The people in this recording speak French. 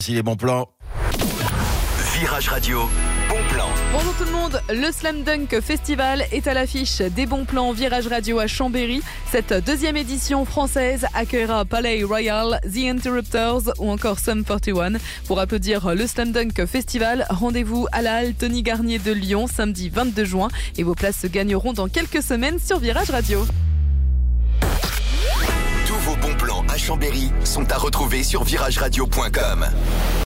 voici les bons plans. Virage Radio, bon plan. Bonjour tout le monde, le Slam Dunk Festival est à l'affiche des bons plans Virage Radio à Chambéry. Cette deuxième édition française accueillera Palais Royal, The Interrupters ou encore Sum 41. Pour applaudir le Slam Dunk Festival, rendez-vous à la halle Tony Garnier de Lyon samedi 22 juin et vos places se gagneront dans quelques semaines sur Virage Radio. Tous vos bons plans à Chambéry sont à retrouver sur virageradio.com.